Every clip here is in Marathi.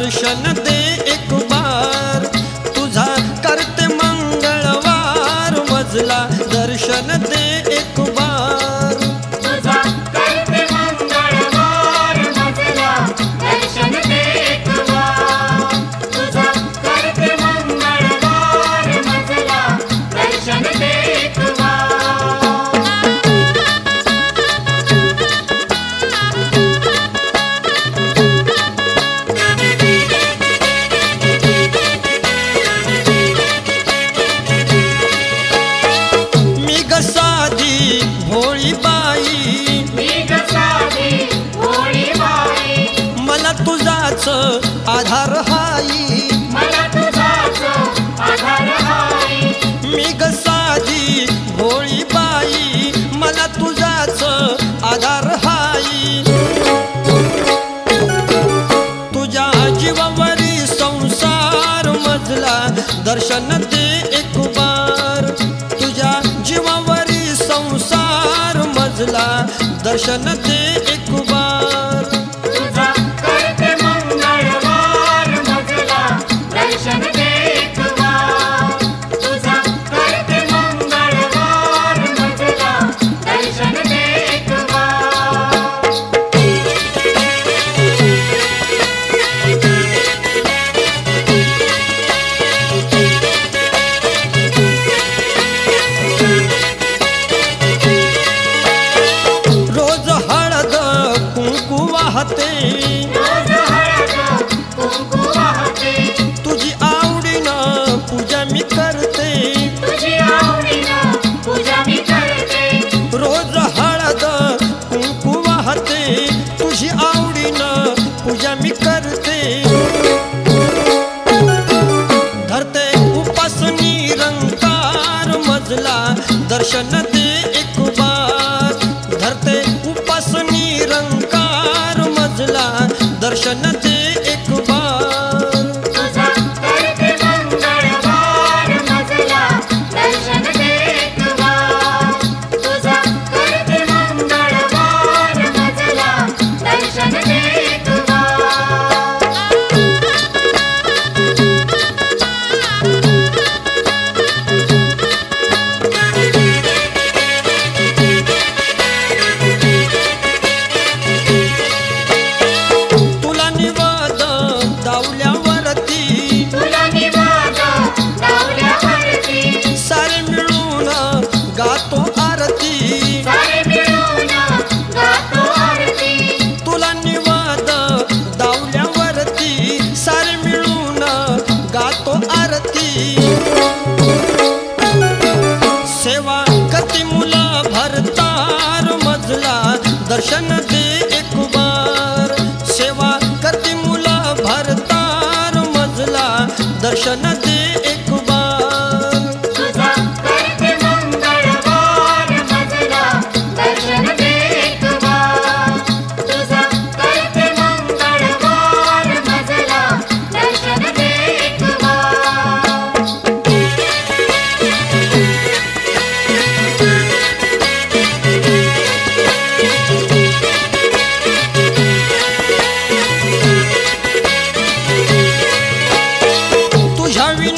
दर्शन दे एक बार, तुझा करते मंगळवार मजला दर्शन दे एक बार, तुझा करते मंगळवार मजला दर्शन दे एक बार, तुझा करते मंगळवार मजला दर्शन दे एक बार। मी ग साधी भोळी बाई, मी ग साधी भोळी बाई, मला तुझाच आधार हाई, मला तुझाच आधार हाई, मी ग साधी भोळी बाई, मला तुझाच आधार हाई, तुझ्या जीवावरी संसार मजला दर्शन दे एक बार, तुझ्या जीवावरी संसार मजला दर्शन दे एक बार, तुझा करते मंगळवार मजला दर्शन दे एक बार, तुझा करते मंगळवार मजला दर्शन दे एक बार। रोज हळद कुंकू वाहते, रोज हळद कुंकू वाहते, तुझी आवडीनं पूजा मी करते, तुझी आवडीनं पूजा मी करते, रोज हळद कुंकू वाहते, तुझी आवडीनं पूजा मी करते, धरते उपास निरंकार मजला दर्शन दे एक बार, धरते उपास निरंकार मजला दर्शन दे एक बार, तुझा करते मंगळवार मजला दर्शन दे एक बार, तुझा करते मंगळवार मजला दर्शन दे एक बार। तुला निवाद दावल्यावरती, तुला निवाद दावल्यावरती, सारे मिळून गातो आरती, सारे मिळून गातो आरती, तुला निवाद दावल्यावरती, सारे मिळून गातो आरती, सेवा कती मुला भरतार मजला दर्शन दे एक बार, सेवा कती मुला भरतार मजला दर्शन दे एक बार, तुझा करते मंगळवार मजला दर्शन दे एक बार, तुझा करते मंगळवार मजला दर्शन दे एक बार। तुझ्या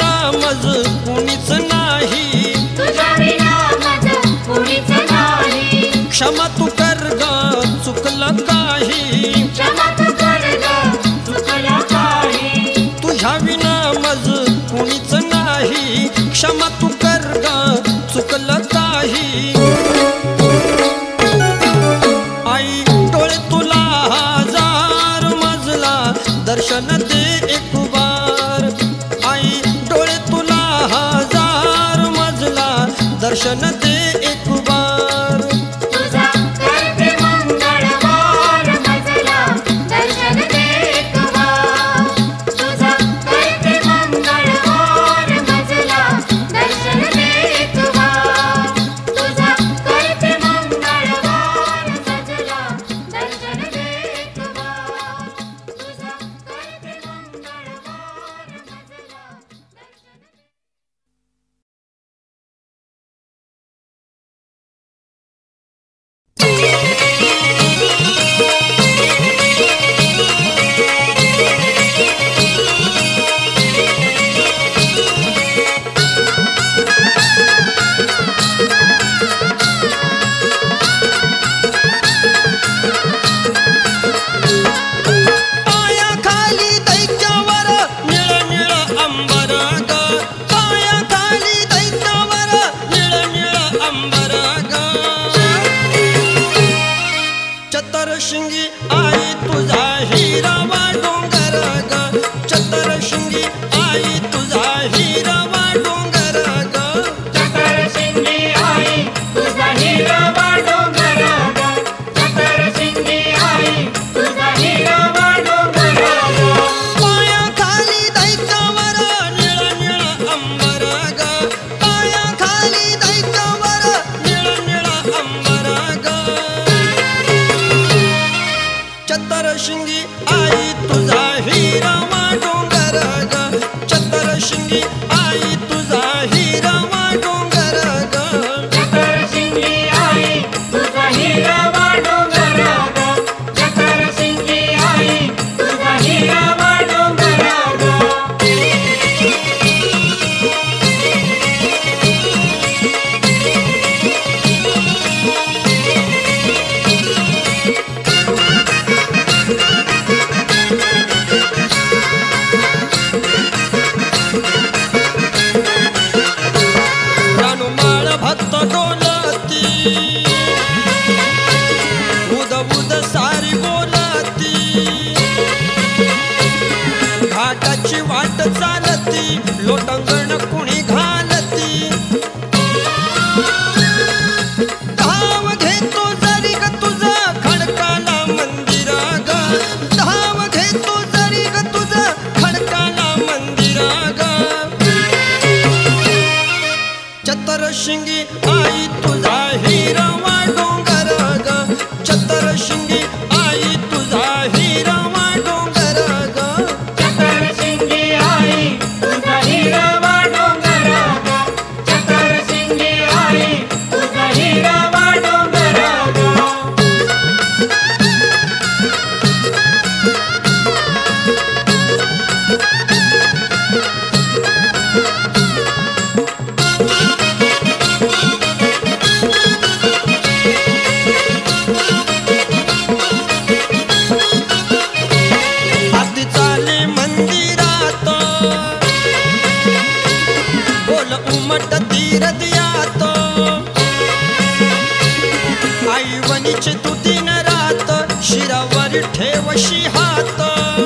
तिचे तू दिन रात शिरावर ठेवशी हात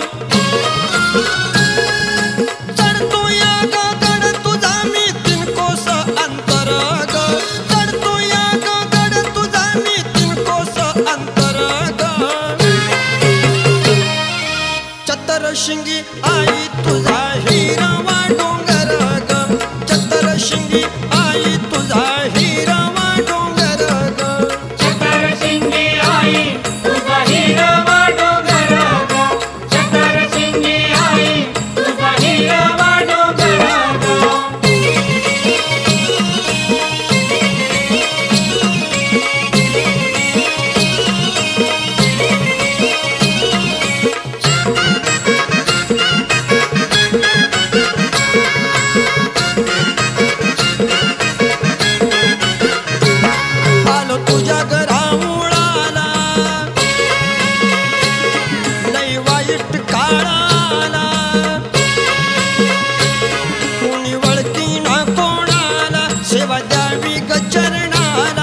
चढतो या गड तुझा मी 3 कोस अंतर ग चढतो या गड तुझा मी 3 कोस अंतर ग चतर शिंगी आई तुझा हिरवा डोंगर ग चतर शिंगी आई तुझा हिरवा डोंगर ग चतर शिंगी आई तुझा हिरवा डोंगर ग चतर शिंगी आई तुझा हिरवा डोंगर ग आलो तुझ्या घरामुळाला लय वाईट काळाला कोणी वळकी ना कोणाला सेवा द्यावी ग चरणाला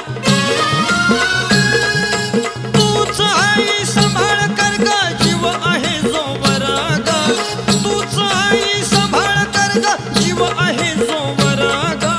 तूच आई सांभाळ कर ग जीव आहे जोवर ग तूच आई सांभाळ कर ग जीव आहे जोवर ग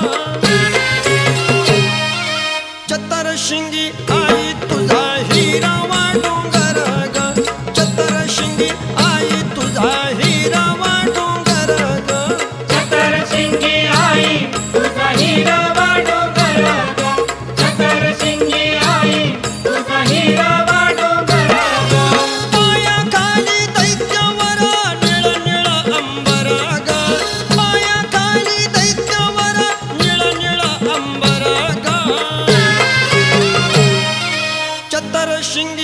चतर शिंगी आई तुझा हिरवा डोंगर ग चतर शिंगी आई तुझा हिरवा डोंगर ग चतर शिंगी आई तुझा हिरवा डोंगर ग चतर शिंगी आई तुझा हिरवा डोंगर ग पायाखाली दैत्यावर निळ निळ अंबर ग पायाखाली दैत्यावर निळ निळ अंबर ग चतर शिंगी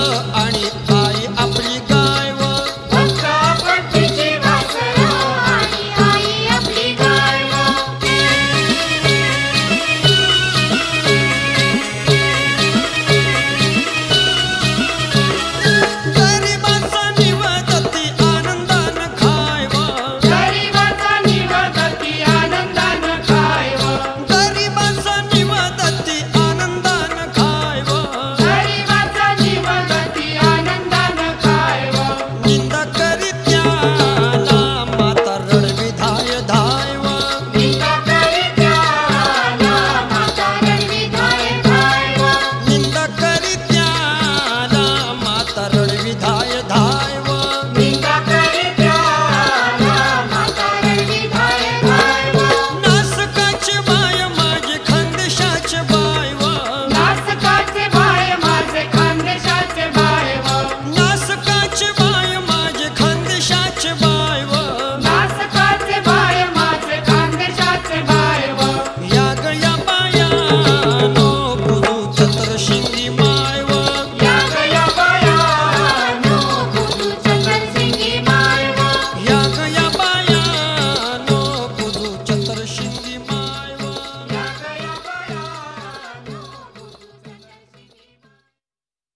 आणि आई आपली गाय व भक्त पंथीची वासरं आणि आई आपली गाय व गरिबाचा निवदती आनंदान खाय व गरिबाचा निवदती आनंदानं खाय व गरिबाचा निवदती आनंदान खाय व गरिबाचा निवदती आनंदानं खाय व निंदा करीत्याला माता रडविधाय धाय व निंदा करीत्याला माता रडविधाय धाय व निंदा करीत्याला माता रडविधाय धाय व निंदा करीत्याला माता रडविधाय धाय व नासकाची बाय माझी खानदेशाची बाय व नासकाचे बाय माझे खानदेशाचे बाय व नासकाची बाय माझी खानदेशाची बाय व नासकाचे बाय माझे खानदेशाचे बाय व या गया बायानो बुजू चतुरशिंगी माय व या गया बायानो बुजू चतुरशिंगी माय व या गया बायानो बुजू चतुरशिंगी माय व या गया बायानो बुजू चतुरशिंगी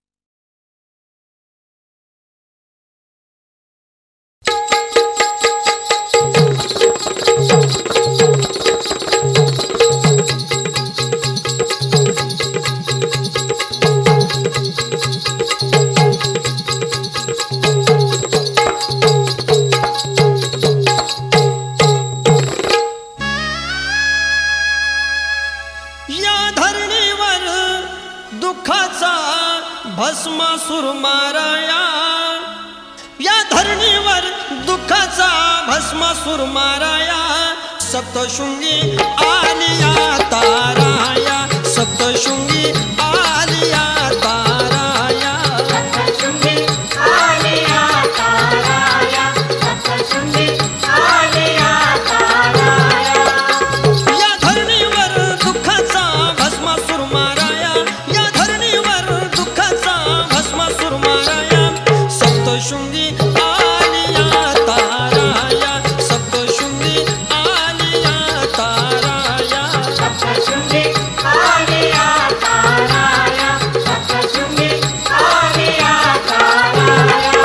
या धरणीवर दुःखाचा भस्मासुर माराया या धरणीवर दुःखाचा भस्मासुर माराया सप्तशृंगी आलिया ताराया सप्तशृंगी आलिया ताराया सप्तशृंगी आलिया ताराया सप्तशृंगी आलिया ताराया या धरणीवर दुःखाचा भस्मासुर माराया या धरणीवर दुःखाचा भस्मासुर माराया सप्तशृंगी आलिया ताराया सप्तशृंगी आलिया ताराया सप्तशृंगी आलिया ताराया सप्तशृंगी आलिया ताराया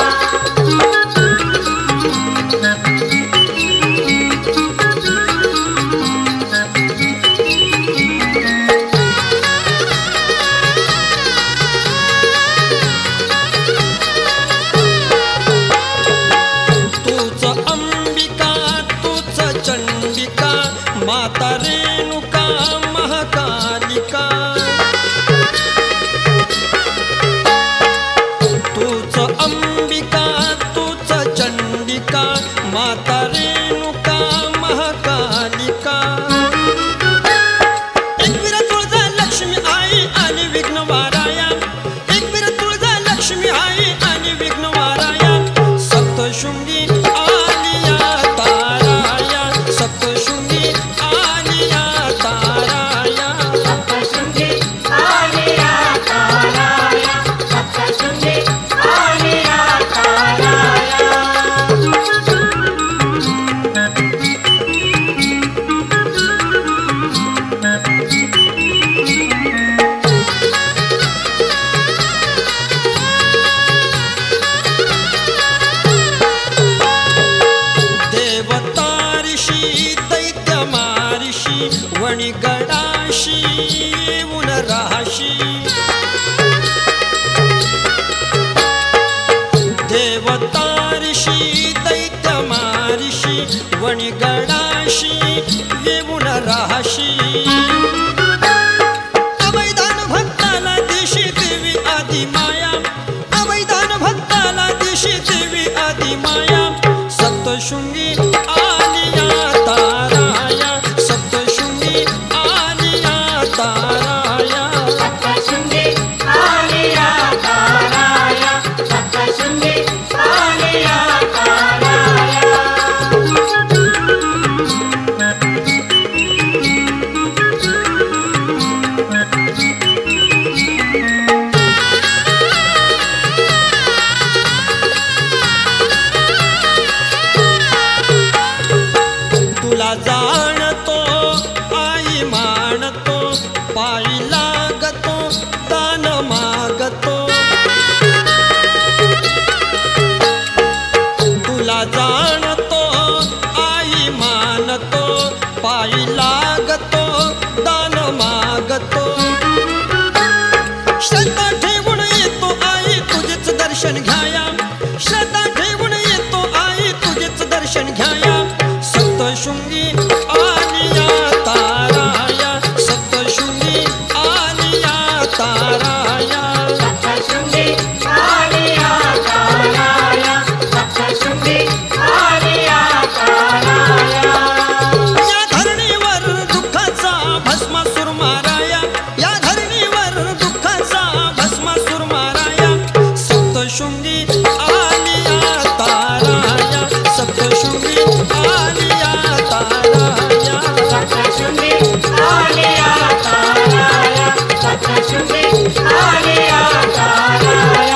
तूच अंबिका तूच चंडिका माता रेणुका महाकालिका तूच अंबिका तूच चंडिका माता रेणुका महाकालिका एकवीर तुळजा लक्ष्मी आई आणि विघ्नवाराया एकवीर तुळजा लक्ष्मी आई आणि विघ्नवाराया सप्तशृंगी आलिया ताराया सप्तशृंगी आलिया ताराया सप्तशृंगी आलिया ताराया सप्तशृंगी आलिया ताराया देवता ऋषी दैत्य मारिषी वणिगडाशी येऊन राहाशी देवता ऋषी दैत्य मारिषी वणिगडाशी येऊन राहाशी अवैधान भक्ताला दिशी देवी आदि माया अवैधान भक्ताला दिशी देवी आदि माया सप्तशृंगी आलिया ताराया सप्तशृंगी आलिया ताराया सप्तशृंगी आलिया ताराया सप्तशृंगी आलिया ताराया दर्शन घ्याया श्रद्धा ठेवून येतो आई तुझेच दर्शन घ्याया सप्तशृंगी आलिया ताराया सप्तशृंगी आलिया ताराया सप्तशृंगी आलिया ताराया सप्तशृंगी आलिया ताराया या धरणीवर दुःखाचा भस्मासूर माराया या धरणीवर दुःखाचा भस्मासूर माराया सप्तशृंगी आलिया ताराया सप्तशृंगी आलिया ताराया सप्तशृंगी आलिया ताराया सप्तशृंगी आलिया ताराया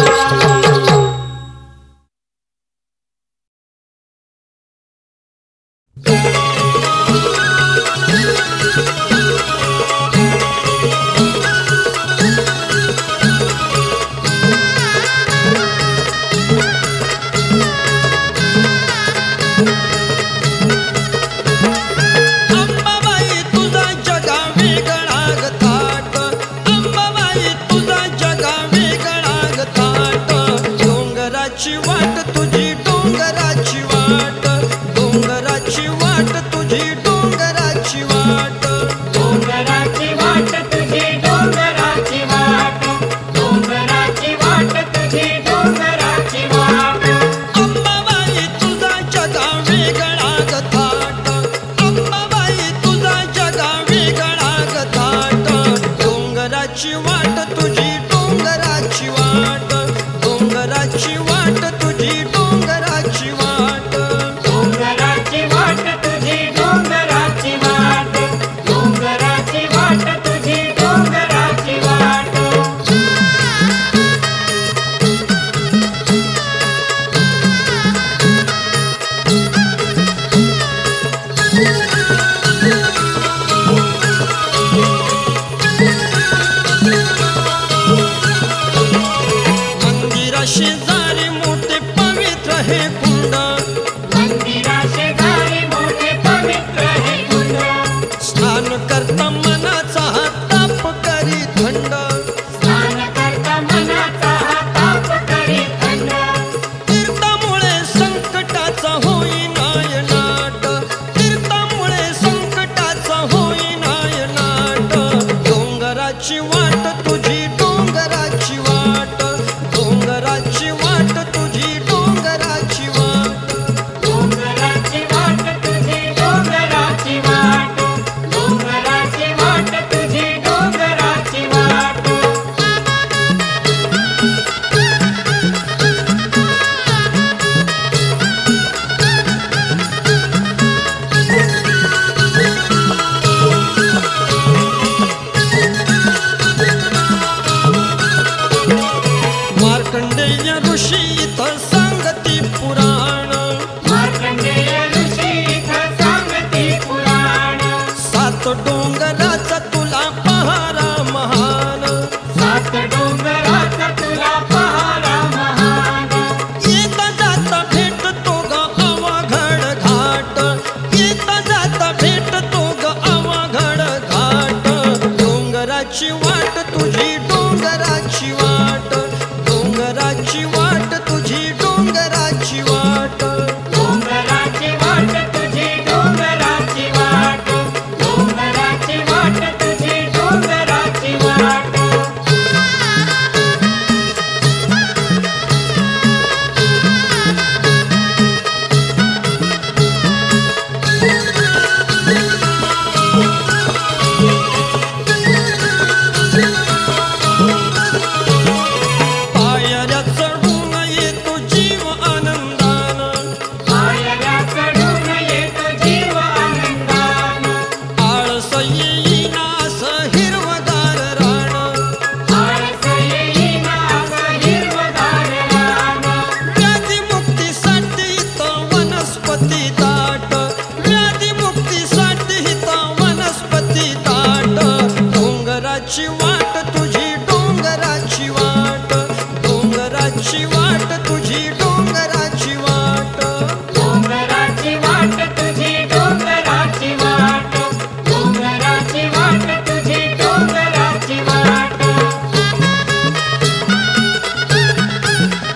अंबाबाई तुझा जगा वेगळा ग थाट अंबाबाई तुझा जगा वेगळा ग थाट डोंगराची वाट तुझी डोंगराची वाट डोंगराची वाट तुझी डोंगराची वाट डोंगराची वाट तुझी डोंगराची वाट डोंगराची वाट तुझी डोंगराची वाट अंबाबाई तुझा जगा वेगळा ग थाट अंबाबाई तुझा जगा वेगळा ग थाट डोंगराची वाट तुझी डोंगराची वाट डोंगराची वाट तुझी डोंगराची वाट डोंगराची वाट तुझी डोंगराची वाट डोंगराची वाट तुझी डोंगराची वाट मंदिरा शेजारी मोठे पवित्र हे कुंड मंदिरा शेजारी मोठे पवित्र हे कुंड स्नान करता मनाचा हा ताप करी थंड स्नान करता मनाचा हा ताप करी थंड तीर्थामुळे संकटाचा होई नायनाट तीर्थामुळे संकटाचा होई नायनाट डोंगराची वाट तुझी डोंगराची वाट डोंगराची वाट तुझी डोंगराची वाट डोंगराची वाट तुझी डोंगराची वाट डोंगराची वाट तुझी डोंगराची वाट मार्कंडेय ऋषी इथं सांगती पुराण मार्कंडेय ऋषी इथं सांगती पुराण सात डोंगराचा तुला पहारा महान सात डोंगराचा तुला पहारा महान येता जाता भेटतो ग अवघड घाट येता जाता भेटतो ग अवघड घाट डोंगराची वाट तुझी डोंगराची वाट डोंगराची वाट तुझी डोंगराची वाट डोंगराची वाट तुझी डोंगराची वाट डोंगराची वाट तुझी डोंगराची वाट पायऱ्या चढून येतो जीव आनंदान पायऱ्या चढून येतो जीव आनंदान आळस येईना असं हिरवगार रान आळस येईना असं हिरवंगार रान व्याधिमुक्तीसाठी इथं वनस्पती ताट व्याधिमुक्तीसाठी इथं वनस्पती ताट डोंगराची वाट तुझी डोंगराची वाट डोंगराची वाट तुझी डोंगराची वाट डोंगराची वाट तुझी डोंगराची वाट डोंगराची वाट तुझी डोंगराची वाट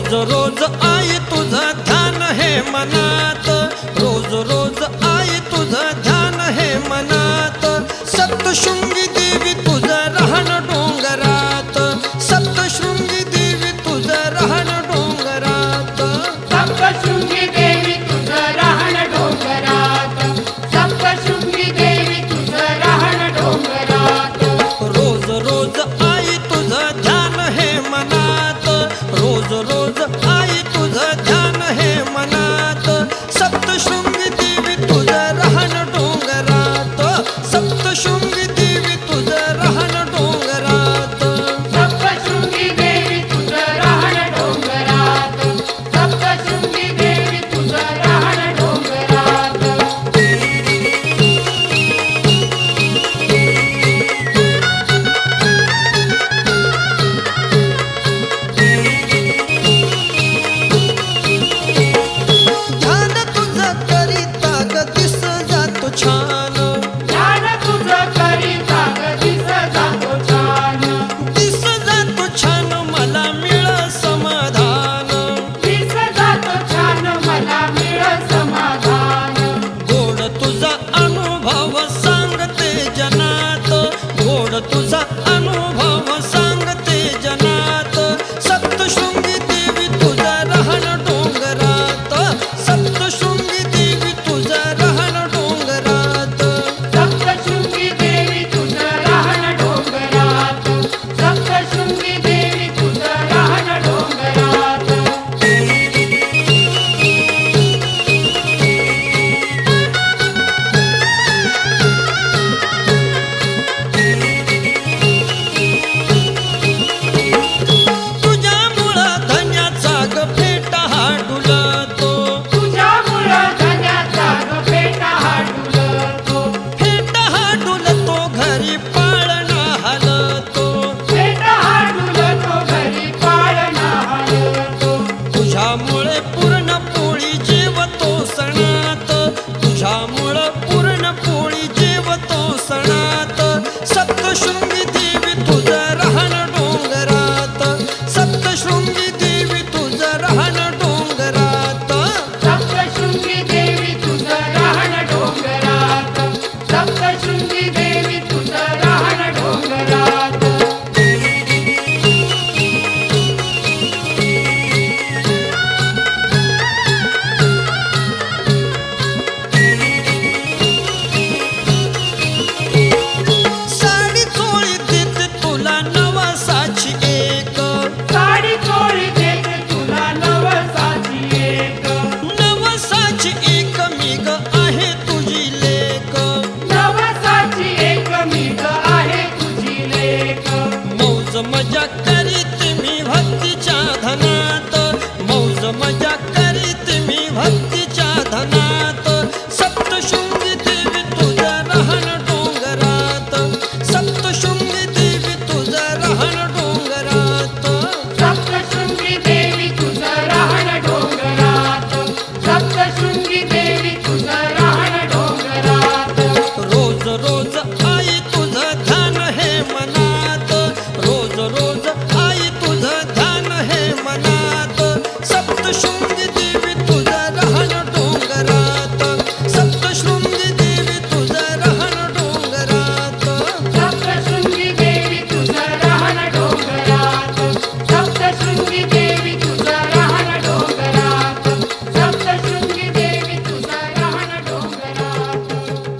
रोज रोज आई तुझं ध्यान हे मनात, रोज रोज आई तुझं ध्यान हे मनात. सप्तशृंगी देवी तुझं राहण डोंगरात, सप्तशृंगी देवी तुझं राहण डोंगरात. सप्तशृंगी देवी तुझं राहण डोंगरात, सप्तशृंगी देवी तुझं राहण डोंगरात. रोज रोज आई तुझं ध्यान हे मनात, रोज रोज आई तुझं ध्यान हे मनात. सप्तशृंगी देवी तुझं राहण डोंगरात, सप्तशृंगी देवी तुझं राहण डोंगरात. सप्तशृंगी देवी तुझं राहण डोंगरात, सप्तशृंगी देवी तुझं राहण डोंगरात. ध्यान तुझं करिता ग दिस जातो छान, ध्यान तुझं करिता ग दिस जातो छान, दिस जातो छान मला मिळ समाधान. दिस जातो छान मला मिळ समाधान. गोड तुझा अनुभव सांगते जनात, गोड तुझा अनुभव सांगते जनात. सप्तशृंगी देवी तुझं राहण डोंगरात, सप्तशृंगी देवी तुझं राहण डोंगरात. सप्तशृंगी देवी तुझं राहण डोंगरात, सप्तशृंगी देवी तुझं राहण डोंगरात. तुझ्यामुळं धन्याचा ग फेटा हा डुलतो, तुझ्यामुळं धन्याचा ग फेटा हा डुलतो, फेटा हा डुलतो घरी पाळणा हलतो. फेटा हा डुलतो घरी पाळणा हलतो. तुझ्यामुळे पूर्ण पोळी जेवतो सणात, तुझ्यामुळं पूर्ण पोळी जेवतो सणात. सप्तशृंगी देवी तुझं राहण डोंगरात, सप्तशृंगी देवी तुझं राहण डोंगरात. सप्तशृंगी देवी तुझं राहण डोंगरात, सप्तशृंगी देवी तुझं राहण डोंगरात. साडी चोळी देते तुला नवसाची एक, साडी चोळी देते तुला नवसाची एक, नवसाची एक मी ग आहे तुझी लेक. नवसाची एक मी ग आहे तुझी लेक. मौज मजा करीत मी भक्तीच्या धनात, मौज मजा करीत मी भक्तीच्या धनात. सप्तशृंगी देवी तुझं राहण डोंगरात, सप्तशृंगी देवी तुझं राहण डोंगरात. सप्तशृंगी देवी तुझं राहण डोंगरात, सप्तशृंगी देवी तुझं राहण डोंगरात. रोज रोज आई तुझं ध्यान हे मनात, रोज रोज आई तुझं ध्यान हे मनात. सप्तशृंगी देवी तुझं राहण डोंगरात, सप्तशृंगी देवी तुझं राहण डोंगरात. सप्तशृंगी देवी तुझं राहण डोंगरात, सप्तशृंगी देवी तुझं राहण डोंगरात, सप्तशृंगी देवी तुझं राहण डोंगरात.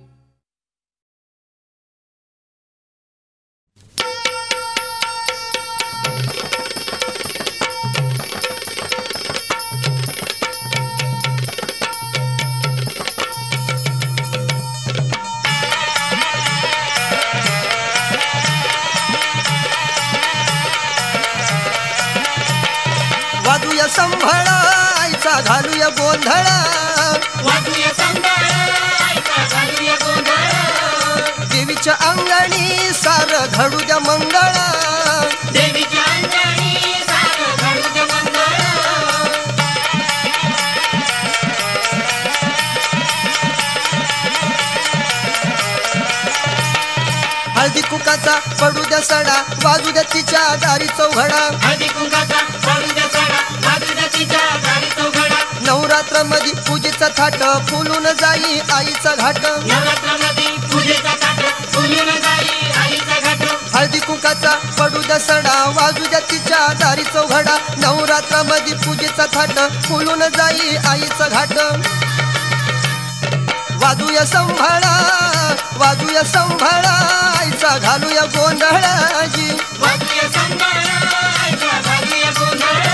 वाजूया संभाळा आईचा घालूया गोंधळ, वाजूया संभाळायचा घालूया गोंधळ, देवीच्या अंगणी सार घडू द्या मंगळ. देवीच्या अंगणी सारं घडू दे मंगळ. हळदी कुकाचा पडू द्या सडा, वाजू द्या तिच्या दारी चौघडा. हळदी कुंकाचा पडू द्या सडा, नवरात्रामध्ये पूजेचा थाट फुलून जाई आईचा घाट नवरात्रामध्ये पूजेचा ताट फुलून जाई आईचा घाट हळदी कुंकाचा पडू द्या सडा वाजू द्या तिच्या दारी चौघडा नवरात्रामध्ये पूजेचा थाट फुलून जाई आईचा घाट वाजूया संभाळा आईचा घालूया गोंधळाजी वाजूया संभाळा आईचा घालूया गोंधळ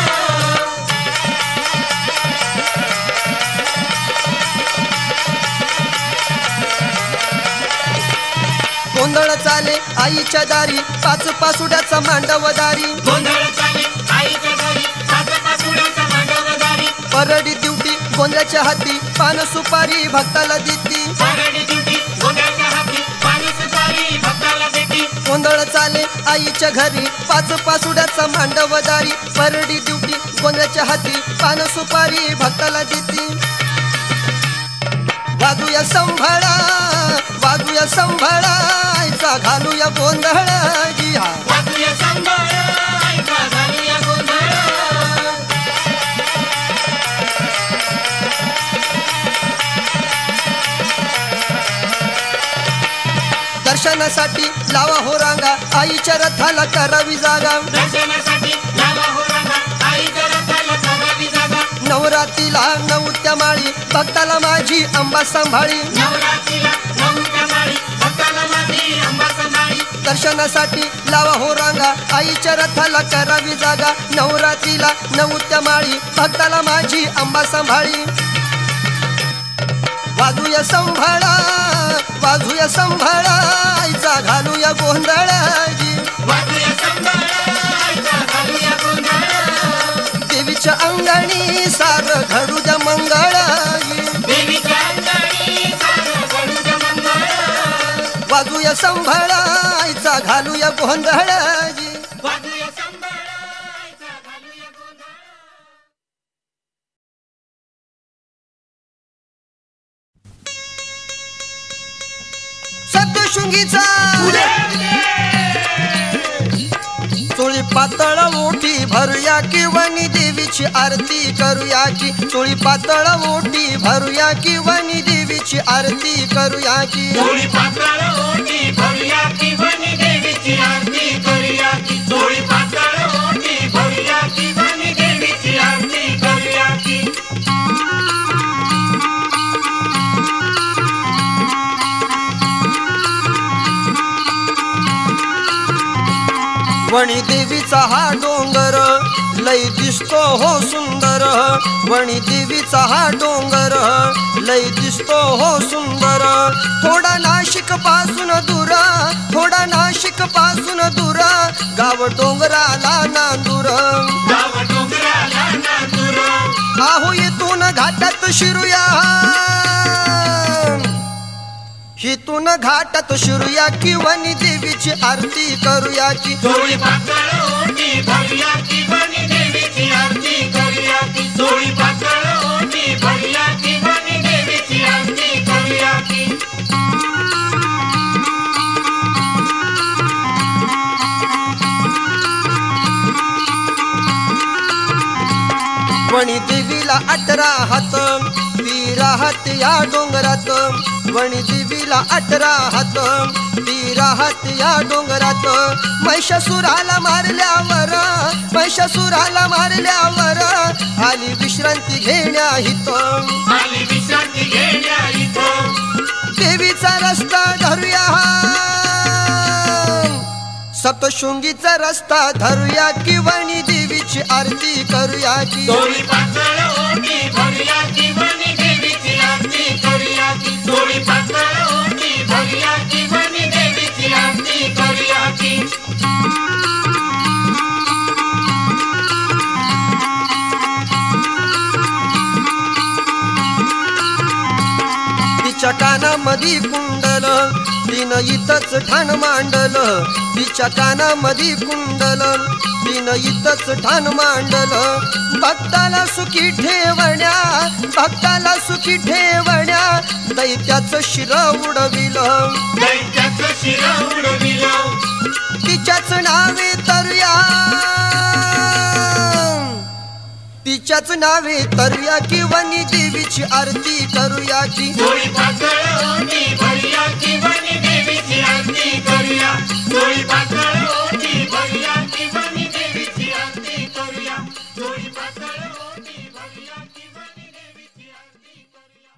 गोंधळ चाले आईच्या दारी पाच पासुड्याचा मांडवदारी गोंधळ चाले आईच्या घरी पाच पासुड्याचा मांडवदारी परडी दिवटी गोंधळाच्या हाती पान सुपारी भक्ताला देती परडी ड्युटी गोंधळाच्या हाती पान सुपारी भक्ताला देती गोंधळ चाले आईच्या घरी पाच पासुड्याचा मांडवदारी परडी दिवटी गोंधळाच्या हाती पान सुपारी भक्ताला देती वाजूया संभाळा आईचा घालूया गोंधळाजी हा वाजूया संभाळा आईचा घालूया गोंधळ दर्शनासाठी लावा हो रांगा आईच्या रथाला करावी जागा दर्शनासाठी लावा हो रांगा आईच्या रथाला करावी जागा नवरात्रीला नवत्या माळी भक्ताला माझी अंबा सांभाळी नवरात्रीला नवच्या माळी भक्ताला माझी अंबा संभाळी दर्शनासाठी लावा हो रांगा आईच्या रथाला करावी जागा नवरात्रीला नवत्या माळी भक्ताला माझी अंबा सांभाळी वाजूया संभाळा आईचा घालूया गोंधळाजी वाजूया संभाळा आईचा घालूया गोंधळ देवीच्या अंगणी सार घडू द्या मंगळाजी देवीच्या अंगणी सारं घडू द्या मंगळ वाजूया संभाळा आईचा घालूया गोंधळाजी वाजूया संभाळा आईचा घालूया गोंधळ सप्तशृंगीचा चोळी पातळ ओठी भरूया की वनी देवीची आरती करूया की चोळी पातळ ओठी भरूया की वनी देवीची आरती करूया की चोळी पातळ ओठी भरूया की वनी देवीची आरती करूया की चोळी पातळ ओठी भरूया की वनी देवीची आरती करूया की वणी देवीचा हा डोंगर लय दिसतो हो सुंदर वणी देवीचा हा डोंगर लय दिसतो हो सुंदर थोडा नाशिक पासून दूर गाव डोंगराला नांदूर गाव डोंगराला नांदूर आहो येथून घाटात शिरूया हितून घाटात शिरूया की वनी देवीची आरती करूया की चोळी पातळ ओठी भरूया की वनी देवीची आरती करूया की चोळी पातळ ओठी भरूया की वनी देवीची आरती करूया की वणी देवीला 18 हात 13 हात या डोंगरात वणी देवीला 18 हात 13 हात या डोंगरात महिषासुराला मारल्यावर आली विश्रांती घेण्या हितं आली विश्रांती घेण्या इथं देवीचा रस्ता धरूया सप्तशृंगीचा रस्ता धरूया की वणी देवीची आरती करूया की चोळी पातळ ओठी भरूया की वनी देवीची आरती करूया की चोळी पातळ ओठी भरूया की वनी देवीची आरती करूया की तिच्या कानामध्ये कुंडल तिनं इथंच ठाण मांडल तिच्या कानामध्ये कुंडल तिनं इथंच ठाण मांडल भक्ताला सुखी ठेवण्या दैत्याचं शिर उडविलं दैत्याचं शिर उडविलं तिच्याच नावे तरुया तिच्याच नावे तरुया की वनी देवीची आरती करूया की चोळी पातळ ओटी भरूया की वनी देवीची आरती करूया चोळी पातळ ओटी भरूया की वनी देवीची आरती करूया चोळी पातळ ओटी भरूया की वनी देवीची आरती करूया.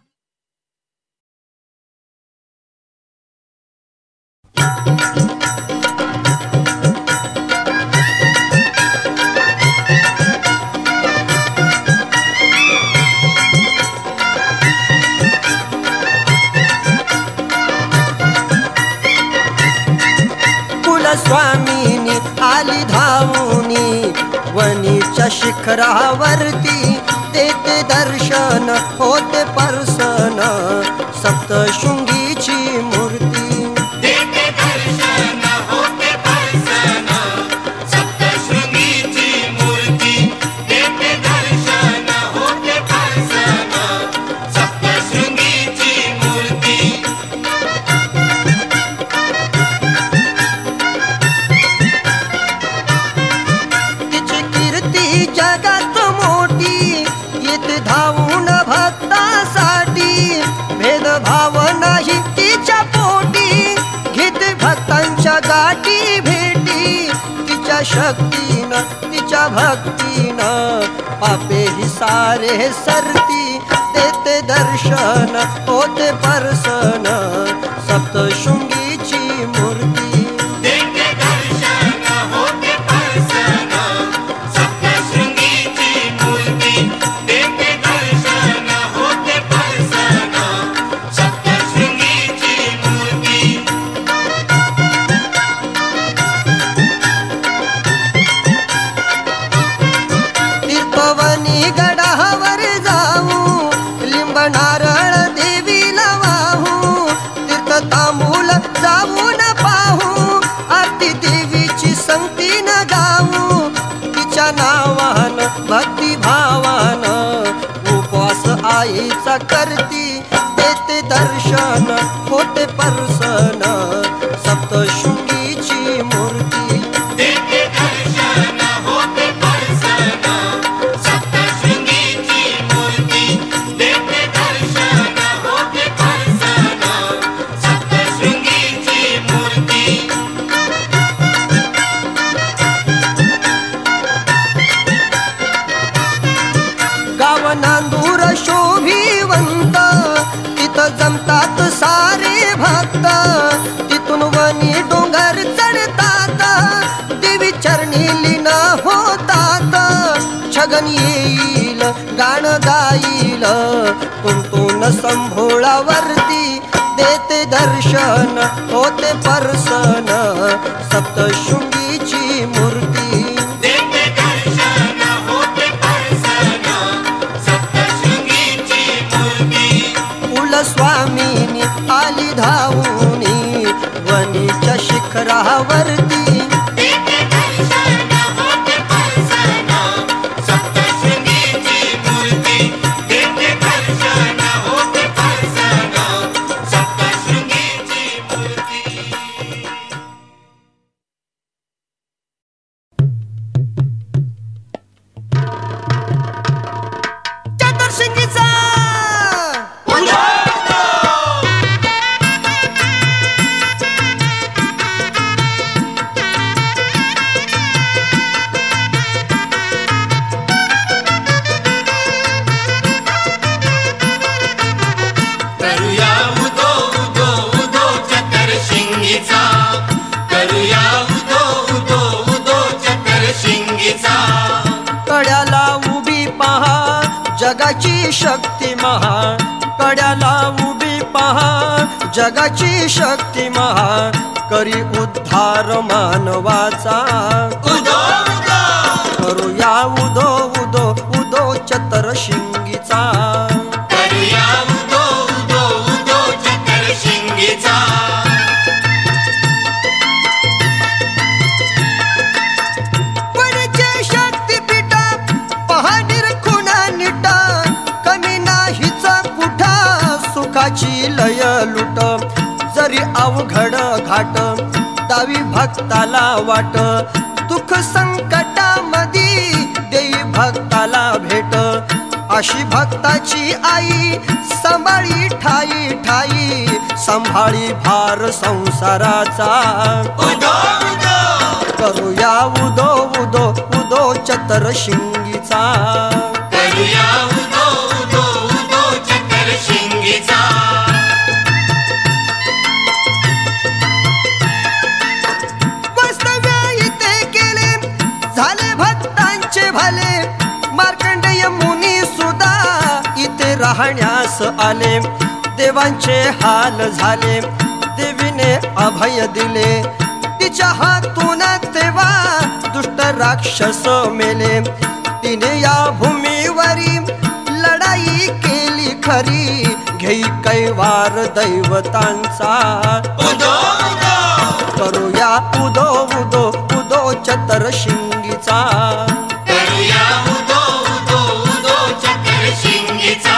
स्वामीनी आली धावूनी वनीच्या शिखरावरती देते दर्शन होते परसन सप्तशृंगीची मूर्ती देते दर्शन होते परसन सप्तशृंगीची मूर्ती देते दर्शन होते परसन सप्तशृंगीची मूर्ती. जगात मोठी येते धावून भक्तासाठी भेदभाव नाही तिच्या पोटी घेते भक्तांच्या गाठी भेटी तिच्या शक्तीनं तिच्या भक्तीनं पापे ही सारे सरती देते दर्शन होते परसन सप्तशृंगीची मूर्ती देते दर्शन होते परसन सप्तशृंगीची मूर्ती देते दर्शन होते परसन सप्तशृंगीची मूर्ती. तीर्थवनी गडावर जाऊ लिंब नारळ देवीला वाहू तीर्थ तांबूल जाऊन पाहू आरती देवीची संगतीन गाऊ तिच्या नावान भक्ती भावान उपवास आईचा करती देते दर्शन होते परसन सप्तशृंगीची मूर्ती देते दर्शन होते परसन सप्तशृंगीची मूर्ती देते दर्शन होते परसन सप्तशृंगीची मूर्ती. गाव नांदूर शोभिवंत तिथं जमतात सारे भक्त तिथून वनी डोंगर चढतात देवी चरणी लीन होतात छगन येईल गाण गाईल तुंतून संभोळावरती देते दर्शन होते परसन सप्तशृंगीची मूर्ती देते दर्शन होते परसन सप्तशृंगीची मूर्ती. कुलस्वामीनी आली धावूनी वनीच्या शिखरावरती देते दर्शन होते परसन सप्तशृंगीची मूर्ती देते दर्शन होते परसन सप्तशृंगीची मूर्ती. चतुर्शिंगीचा करूया उदो उदो उदो चतुर्शिंगीचा करूया उदो उदो उदो चतुर्शिंगीचा. कड्याला उभी पहा जगाची शक्ती महा कड्याला उभी पहा जगाची शक्ती महा करी उद्धार मानवाचा उदो उदो करूया उदो उदो उदो चतुर्शिंगीचा करूया उदो उदो उदो चतुर्शिंगीचा. वरचे शक्तिपीठा पहा निरखुना निटा कमी नाहीच कुठा सुखाची लय लुट जरी अवघड घाट दावी भक्ताला वाट दुःख संकटामधी देई भक्ताला भेट अशी भक्ताची आई सांभाळी ठाई ठाई सांभाळी भार संसाराचा उदो उदो करूया उदो उदो उदो चतर शिंगीचा करूया उदो उदो उदो चतर शिंगीचा वास्तव्य इथे केले झाले भक्तांचे भले मार्कंडेय मुनी सुद्धा इथे राहण्यास आले देवांचे हाल झाले देवीने अभय दिले तिच्या हातून तेव्हा दुष्ट राक्षस मेले तिने या भूमीवरी लढाई केली खरी घेई कैवार दैवतांचा उदो उदो करूया उदो उदो उदो चतर शिंगीचा करूया उदो उदो उदो चतर शिंगीचा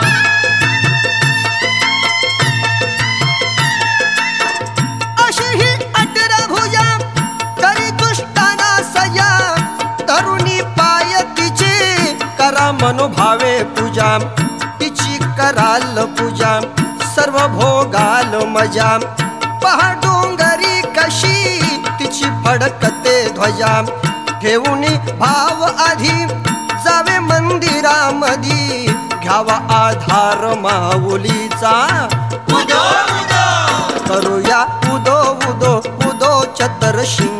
अशी ही अठरा भुजा करी दुष्टाना सया तरुणी पाय तिचे करा मनोभावे पूजा तिची कराल पूजा सर्व भोगाल मजा पहा डोंगरी कशी तिची फडकते ध्वजा घेऊन भाव आधी जावे मंदिरामधी घ्यावा आधार माऊलीचा उदो उदो करूया उदो उदो उदो चतर शिंग